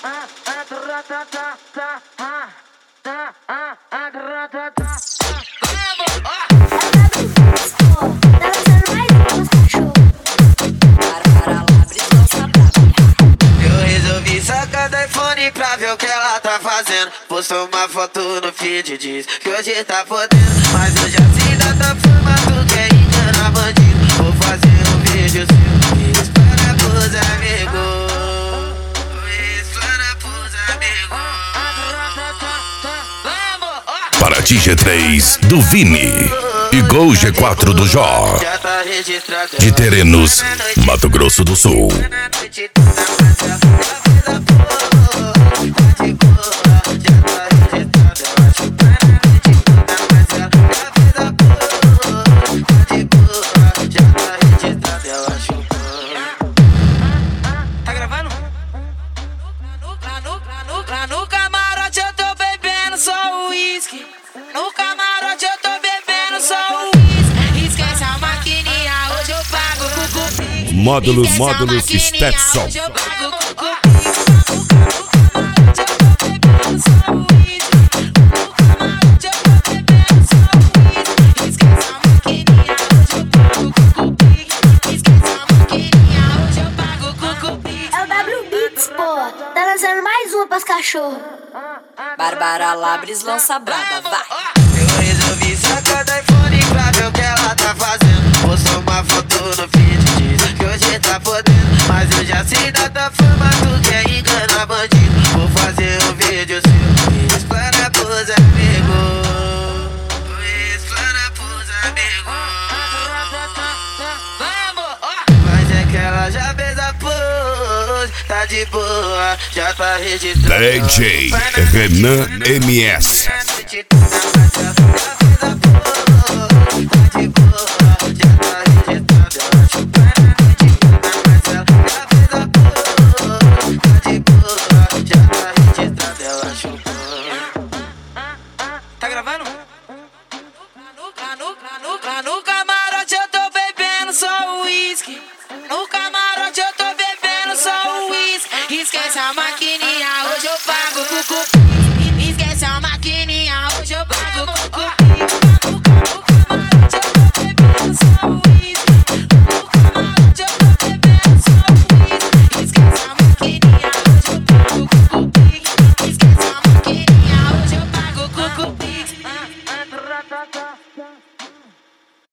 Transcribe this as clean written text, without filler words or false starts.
Pra ver o que ela tá fazendo. Postou uma foto no feed, diz que hoje tá podendo. Mas eu já sei da tua forma, tu quer enganar bandido. Vou fazer um vídeo seu, isso para pros amigos. Isso para pros amigos. Paraty G3 do Vini e Gol G4 do Jó. De Terenos, Mato Grosso do Sul. Tá gravando? Lá no camarote eu tô bebendo só uísque. No camarote eu tô bebendo só uísque. Esquece a maquininha, hoje eu pago com cupim. Módulos Stetson. Tá lançando mais uma pras cachorros. Bárbara Labres lança braba, vai. Eu resolvi sacar do iPhone pra ver o que ela tá fazendo. Postou uma foto no feed, diz que hoje tá podendo. Mas eu já sei da tua forma, tu quer enganar bandido. Vou fazer um vídeo seu, isso para pros amigos. Isso para pros amigos. Mas é que ela já fez a pose, tá de boa, já tá registrado. DJ Renan MS. Tá gravando? Lá no camarote eu tô bebendo só uísque. No camarote eu tô bebendo só uísque. Esquece a maquininha, hoje eu pago com